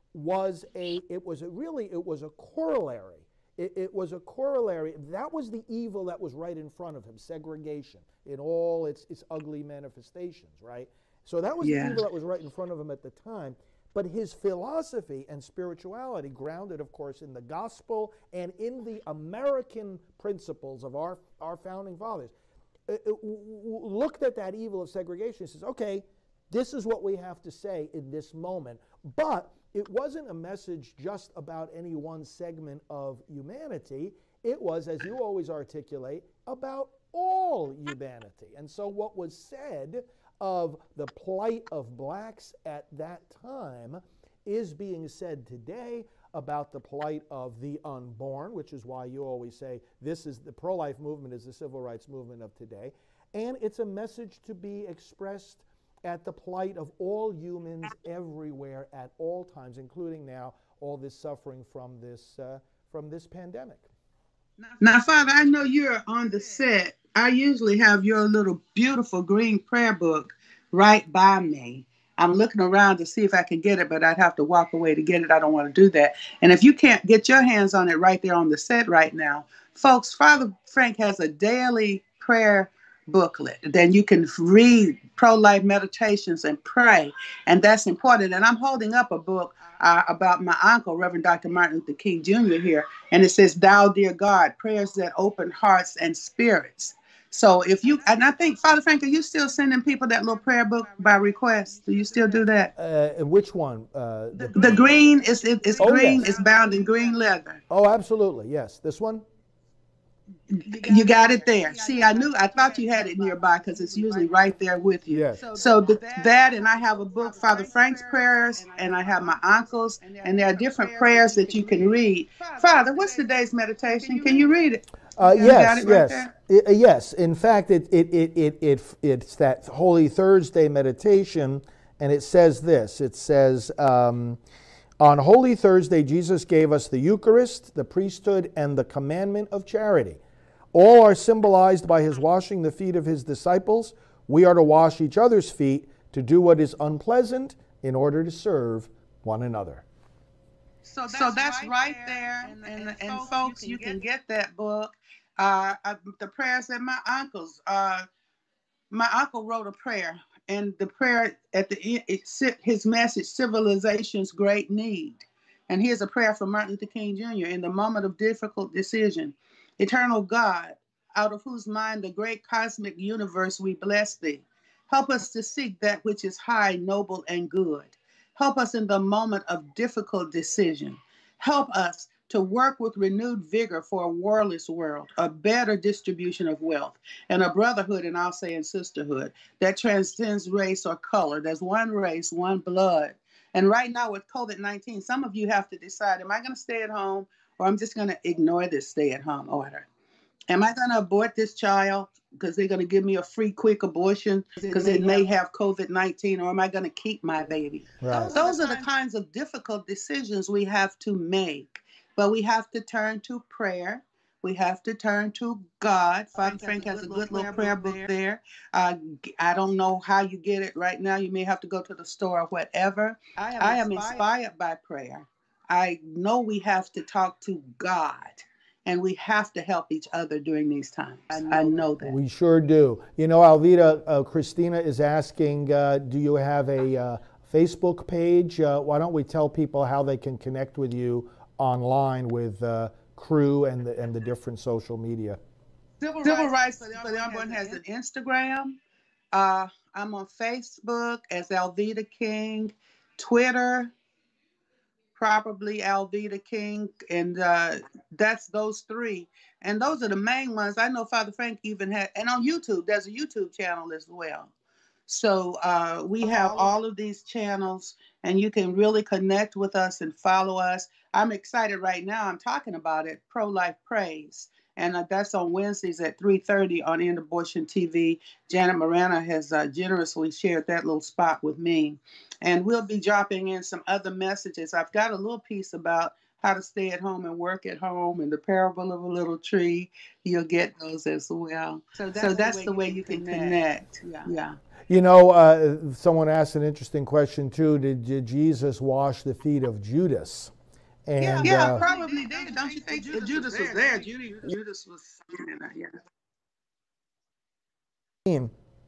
was a, it was a really, it was a corollary. It, it was a corollary. That was the evil that was right in front of him, segregation in all its, its ugly manifestations, right? So that was Yeah. the evil that was right in front of him at the time. But his philosophy and spirituality, grounded, of course, in the gospel and in the American principles of our, our founding fathers, uh, uh, looked at that evil of segregation and says, okay, this is what we have to say in this moment. But it wasn't a message just about any one segment of humanity. It was, as you always articulate, about all humanity. And so what was said of the plight of blacks at that time is being said today about the plight of the unborn, which is why you always say this is the pro-life movement is the civil rights movement of today. And it's a message to be expressed at the plight of all humans everywhere at all times, including now all this suffering from this, uh, from this pandemic. Now, Father, I know you're on the set. I usually have your little beautiful green prayer book right by me. I'm looking around to see if I can get it, but I'd have to walk away to get it. I don't want to do that. And if you can't get your hands on it right there on the set right now, folks, Father Frank has a daily prayer booklet. Then you can read pro-life meditations and pray, and that's important. And I'm holding up a book uh, about my uncle, Reverend Doctor Martin Luther King Junior here, and it says, "Thou, dear God, prayers that open hearts and spirits." So if you, and I think, Father Frank, are you still sending people that little prayer book by request? Do you still do that? Uh, which one? Uh, the, the green is it, it's oh, green. Yes. It's bound in green leather. Oh, absolutely. Yes. This one? You got it there. See, I knew, I thought you had it nearby because it's usually right there with you. Yes. So the, that, and I have a book, Father Frank's prayers, and I have my uncle's, and there are different prayers that you can read. Father, what's today's meditation? Can you read it? Uh, You yes, got it right yes, there? I- uh, yes. In fact, it, it, it, it, it, it's that Holy Thursday meditation, and it says this. It says, um, on Holy Thursday, Jesus gave us the Eucharist, the priesthood, and the commandment of charity. All are symbolized by his washing the feet of his disciples. We are to wash each other's feet to do what is unpleasant in order to serve one another. So that's, so that's right, right there, and, and, and, and folks, you can, you can get that book. Uh, uh, the prayers that my uncle's, uh, my uncle wrote a prayer, and the prayer at the end, it, his message, civilization's great need. And here's a prayer from Martin Luther King Junior In the moment of difficult decision, eternal God, out of whose mind the great cosmic universe we bless thee, help us to seek that which is high, noble, and good. Help us in the moment of difficult decision. Help us to work with renewed vigor for a warless world, a better distribution of wealth, and a brotherhood, and I'll say in sisterhood, that transcends race or color. There's one race, one blood. And right now with COVID nineteen, some of you have to decide, am I going to stay at home, or I'm just going to ignore this stay-at-home order? Am I going to abort this child because they're going to give me a free, quick abortion because it may have COVID nineteen, or am I going to keep my baby? Right. Those are the kinds of difficult decisions we have to make. But we have to turn to prayer. We have to turn to God. Father Frank has a good little prayer book there. Uh, I don't know how you get it right now. You may have to go to the store or whatever. I am, I am inspired by prayer. I know we have to talk to God, and we have to help each other during these times. I know, I know that. We sure do. You know, Alvita, uh, Christina is asking, uh, do you have a uh, Facebook page? Uh, why don't we tell people how they can connect with you online with uh, Crew and the, and the different social media? Civil, Civil Rights for the Unborn has an Instagram. Uh, I'm on Facebook as Alvita King, Twitter, probably Alvita King, and uh, that's those three. And those are the main ones. I know Father Frank even had, and on YouTube, there's a YouTube channel as well. So uh, we have all of these channels, and you can really connect with us and follow us. I'm excited right now. I'm talking about it, Pro-Life Praise. And uh, that's on Wednesdays at three thirty on End Abortion T V. Janet Morana has uh, generously shared that little spot with me. And we'll be dropping in some other messages. I've got a little piece about how to stay at home and work at home, and the parable of a little tree. You'll get those as well. So that's, so that's the way, the way you can connect. connect. Yeah. yeah. You know, uh, someone asked an interesting question too. Did, did Jesus wash the feet of Judas? And, yeah, yeah, uh, probably did. Don't you think Judas, Judas was there? Judas, Judas was, yeah.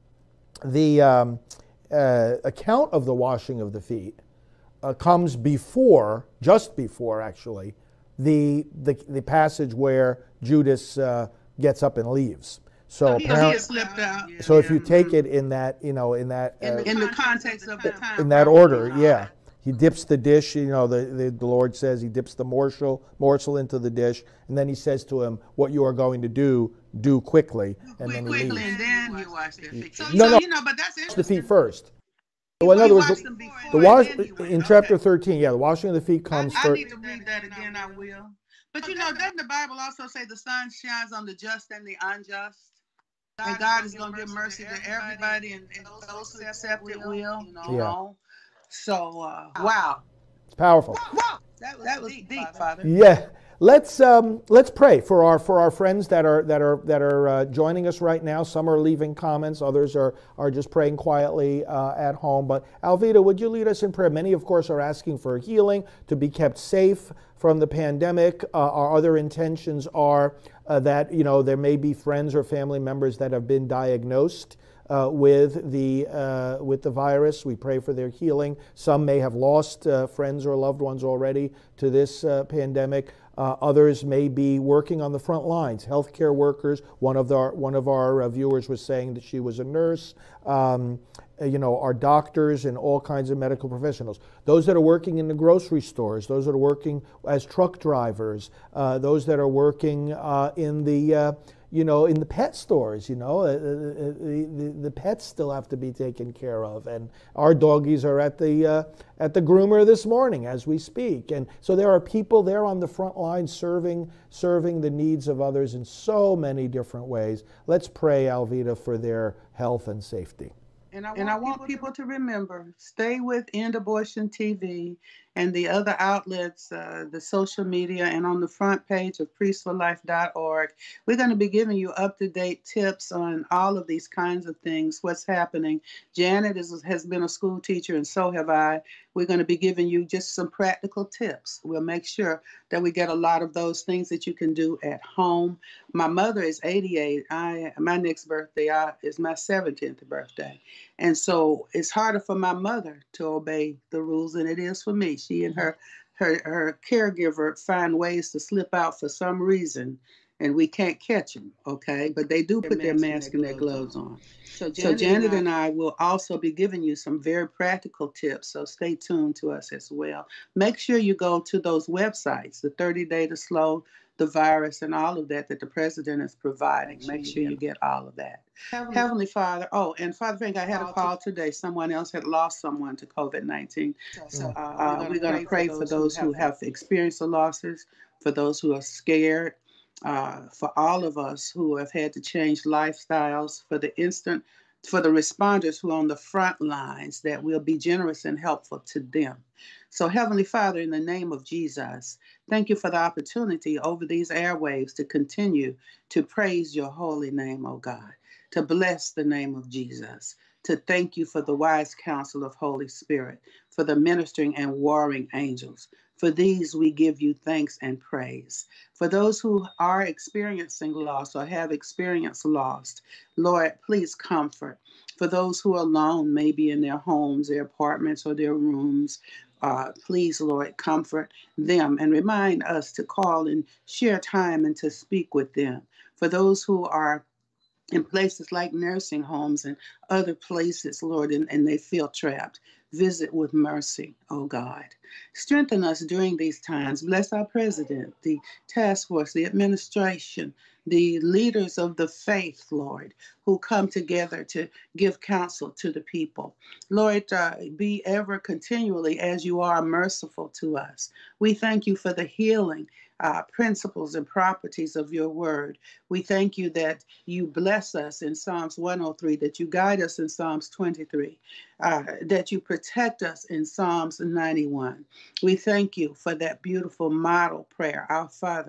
The um, uh, account of the washing of the feet uh, comes before, just before actually, the the, the passage where Judas uh, gets up and leaves. So, he, he slipped out. So if you take it in that, you know, in that uh, in, the in the context of the time, in that order, yeah. He dips the dish, you know, the, the, the Lord says he dips the morsel, morsel into the dish, and then he says to him, what you are going to do, do quickly. And Quick, then he quickly, leaves. and then you wash their feet. So, no, so, no, you know, but that's wash the feet first. He, So in other he words, washed the, them before, the wash, in in chapter thirteen, yeah, the washing of the feet comes I, I first. need to read that again, I will. But you know, doesn't the Bible also say the sun shines on the just and the unjust? And God is going to give mercy to everybody, and, and those who accept it will, you know. Yeah. So, uh, wow. It's powerful. Wow. That was, that was deep, deep, Father. Yeah. Let's um, let's pray for our for our friends that are that are that are uh, joining us right now. Some are leaving comments, others are are just praying quietly uh, at home. But Alvita, would you lead us in prayer? Many, of course, are asking for healing, to be kept safe from the pandemic. Uh, our other intentions are uh, that you know there may be friends or family members that have been diagnosed Uh, with the uh, with the virus. We pray for their healing. Some may have lost uh, friends or loved ones already to this uh, pandemic. Uh, others may be working on the front lines, healthcare workers. One of our one of our uh, viewers was saying that she was a nurse. Um, you know, our doctors and all kinds of medical professionals. Those that are working in the grocery stores, those that are working as truck drivers, uh, those that are working uh, in the uh, you know, in the pet stores, you know, uh, the, the, the pets still have to be taken care of, and our doggies are at the uh, at the groomer this morning as we speak, and so there are people there on the front line serving serving the needs of others in so many different ways. Let's pray, Alvita, for their health and safety. And I want, and I want people, people to remember, stay with End Abortion T V and the other outlets, uh, the social media, and on the front page of priest for life dot org. We're going to be giving you up-to-date tips on all of these kinds of things, what's happening. Janet is, has been a school teacher, and so have I. We're going to be giving you just some practical tips. We'll make sure that we get a lot of those things that you can do at home. My mother is eighty-eight. I my next birthday I, is my seventieth birthday. And so it's harder for my mother to obey the rules than it is for me. She and her, her, her caregiver find ways to slip out for some reason, and we can't catch them, okay? But they do put their mask and their gloves on. So Janet, so Janet and I will also be giving you some very practical tips, so stay tuned to us as well. Make sure you go to those websites, the thirty day to slow the virus and all of that that the president is providing. Make sure you get all of that. Heavenly, Heavenly Father, oh, and Father Frank, I had a call today. Someone else had lost someone to COVID nineteen. So uh, uh, we're going to pray for those who have experienced the losses, for those who are scared, uh, for all of us who have had to change lifestyles, for the instant, for the responders who are on the front lines, that we'll be generous and helpful to them. So Heavenly Father, in the name of Jesus, thank you for the opportunity over these airwaves to continue to praise your holy name, oh God, to bless the name of Jesus, to thank you for the wise counsel of Holy Spirit, for the ministering and warring angels. For these we give you thanks and praise. For those who are experiencing loss or have experienced loss, Lord, please comfort. For those who are alone, maybe in their homes, their apartments, or their rooms, uh, please, Lord, comfort them and remind us to call and share time and to speak with them. For those who are in places like nursing homes and other places, Lord, and, and they feel trapped, visit with mercy, oh God. Strengthen us during these times. Bless our president, the task force, the administration, the leaders of the faith, Lord, who come together to give counsel to the people. Lord, uh, be ever continually, as you are, merciful to us. We thank you for the healing Uh, principles and properties of your word. We thank you that you bless us in Psalms one oh three, that you guide us in Psalms twenty-three, uh, that you protect us in Psalms ninety-one. We thank you for that beautiful model prayer, Our Father,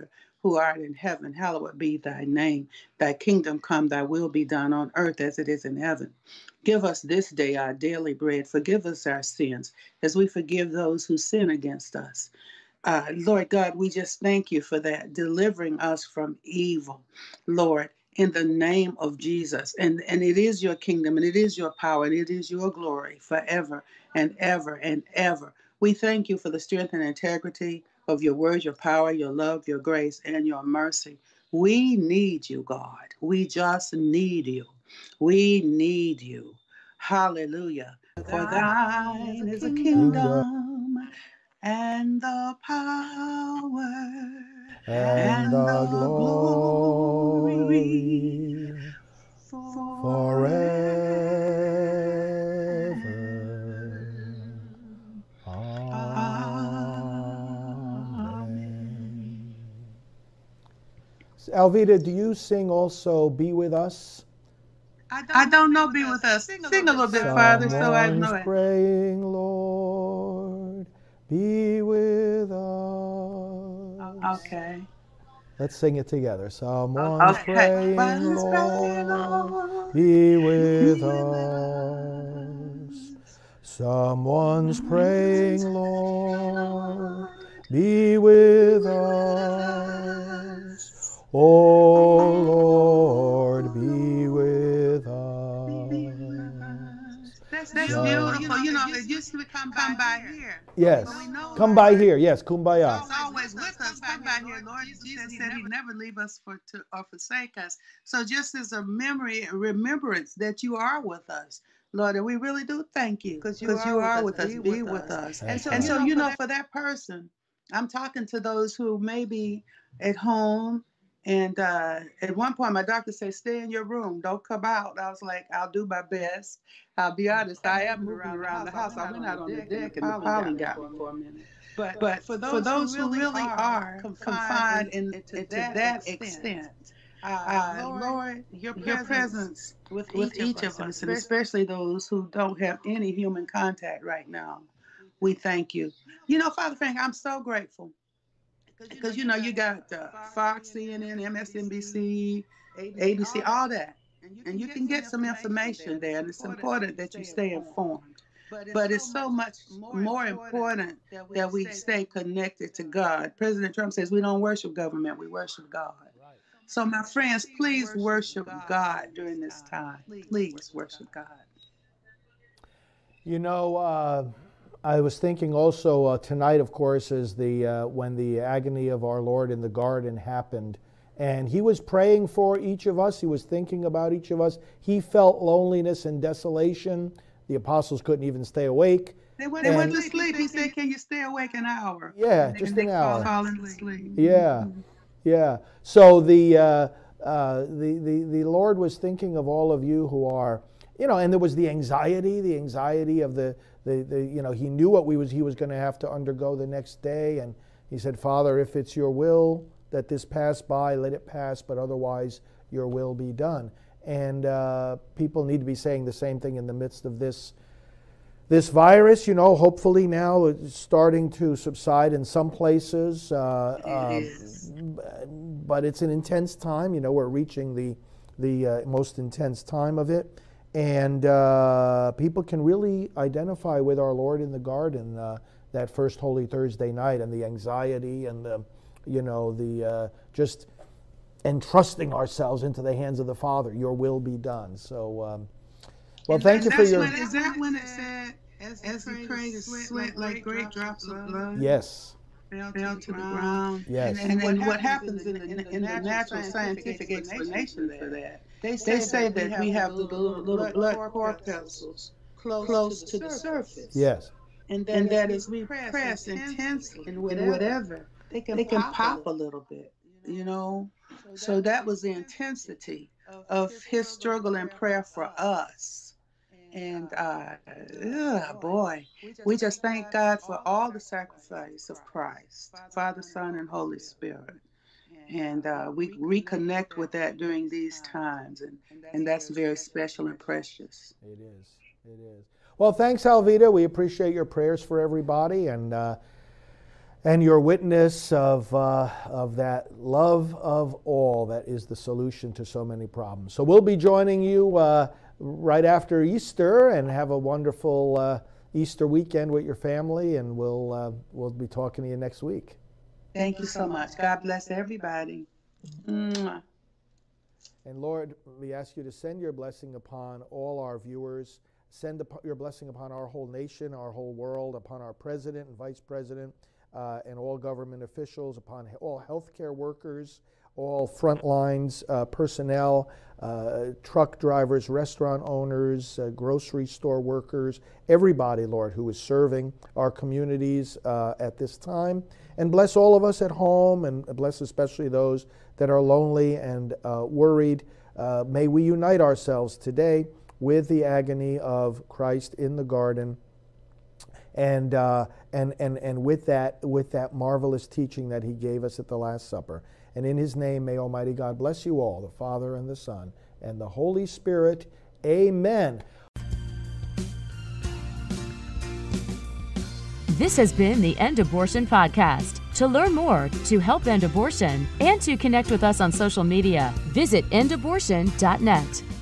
who art in heaven, hallowed be thy name. Thy kingdom come, thy will be done on earth as it is in heaven. Give us this day our daily bread. Forgive us our sins as we forgive those who sin against us. Uh, Lord God, we just thank you for that, delivering us from evil, Lord, in the name of Jesus. And, and it is your kingdom, and it is your power, and it is your glory forever and ever and ever. We thank you for the strength and integrity of your word, your power, your love, your grace, and your mercy. We need you, God. We just need you. We need you. Hallelujah. For thine is a kingdom and the power and the glory forever. Amen. Alvita, do you sing also Be With Us? I don't know Be With Us. Sing a little bit farther so I know it. Praying, Lord, be with us. Okay. Let's sing it together. Someone's Okay. praying, Someone's praying, Lord, Lord, be with be with us. Someone's praying, Lord, be with us. Oh, Lord, be with us. That's, that's beautiful. You know, it used to come by, by here. Yes. Come by here. Yes, kumbaya. It's always with us. Come by here. Lord Jesus said he'd never leave us for to or forsake us. So just as a memory, a remembrance that you are with us, Lord, and we really do thank you because you, you are with us. Be, be with us. And so, and so you know, for that person, I'm talking to those who may be at home. And uh, at one point, my doctor said, stay in your room. Don't come out. I was like, I'll do my best. I'll be honest. I am moving around the house. I went out on the deck, and the pollen got me for a minute. But, but for those, for those who really are confined in, in, into that extent, uh, Lord, your presence, your presence with, each, with each of us, and especially those who don't have any human contact right now, we thank you. You know, Father Frank, I'm so grateful. Because, you know, you got uh, Fox, C N N, M S N B C, A B C, all that. And you can get some information there, and it's important that you stay informed. But it's so much more important that we stay connected to God. President Trump says we don't worship government, we worship God. So, my friends, please worship God during this time. Please worship God. You know, uh, I was thinking also uh, tonight, of course, is the uh, when the agony of our Lord in the garden happened, and he was praying for each of us. He was thinking about each of us. He felt loneliness and desolation. The apostles couldn't even stay awake. They went, they went to sleep. He said, "Can you stay awake an hour?" Yeah, and just an hour. Fall asleep. Yeah, yeah. So the, uh, uh, the the the Lord was thinking of all of you who are, you know, and there was the anxiety, the anxiety of the. The, the, you know, he knew what we was he was going to have to undergo the next day, and he said, Father, if it's your will that this pass by, let it pass, but otherwise your will be done. And uh, people need to be saying the same thing in the midst of this this virus. You know, hopefully now it's starting to subside in some places, uh, uh, but it's an intense time. You know, we're reaching the the uh, most intense time of it. And uh, people can really identify with our Lord in the garden uh, that first Holy Thursday night, and the anxiety and the, you know, the uh, just entrusting ourselves into the hands of the Father. Your will be done. So, um, well, and thank you for your. When, is that when it said, as, as he prayed, sweat, sweat like great drops of blood? Yes. Fell to, fell to the ground. Yes. And, and, and what, what happens in, in, in, in the natural scientific explanation for that? They say, they say that, that we have the little, little blood corpuscles close, close to the surface. Yes. And that, and that as we press intensely in whatever, whatever they can, they can pop, pop a little bit, you know. So that was the intensity of his struggle and prayer for us. And, uh, oh boy, we just thank God for all the sacrifice of Christ, Father, Son, and Holy Spirit. And uh, we reconnect with that during these times, and, and that's very special and precious. It is. It is. Well, thanks, Alvita. We appreciate your prayers for everybody, and uh, and your witness of, uh, of that love of all that is the solution to so many problems. So we'll be joining you uh, right after Easter, and have a wonderful uh, Easter weekend with your family, and we'll, uh, we'll be talking to you next week. Thank you so much. God bless everybody. Mwah. And Lord, we ask you to send your blessing upon all our viewers. Send your blessing upon our whole nation, our whole world, upon our president and vice president, uh, and all government officials, upon all healthcare workers, all front lines uh, personnel, uh, truck drivers, restaurant owners, uh, grocery store workers, everybody, Lord, who is serving our communities uh, at this time. And bless all of us at home, and bless especially those that are lonely and uh, worried. Uh, may we unite ourselves today with the agony of Christ in the garden, and uh, and and and with that with that marvelous teaching that he gave us at the Last Supper. And in his name, may Almighty God bless you all, the Father and the Son and the Holy Spirit. Amen. This has been the End Abortion Podcast. To learn more, to help end abortion, and to connect with us on social media, visit end abortion dot net.